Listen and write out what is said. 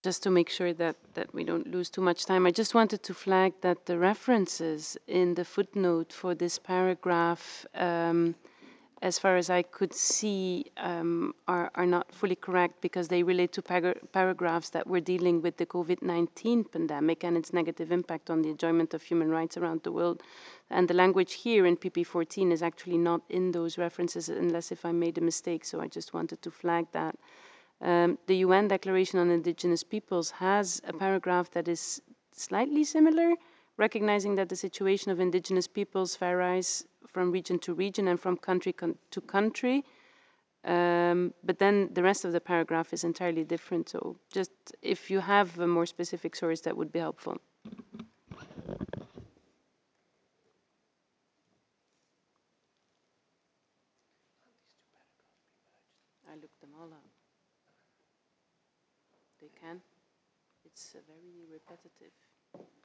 Just to make sure that we don't lose too much time, I just wanted to flag that the references in the footnote for this paragraph, as far as I could see, are not fully correct because they relate to paragraphs that were dealing with the COVID-19 pandemic and its negative impact on the enjoyment of human rights around the world. And the language here in PP14 is actually not in those references, unless if I made a mistake. So I just wanted to flag that. The UN Declaration on Indigenous Peoples has a paragraph that is slightly similar, recognizing that the situation of indigenous peoples varies from region to region and from country to country. But then the rest of the paragraph is entirely different. So just if you have a more specific source, that would be helpful. I looked them all up. They can. It's very repetitive.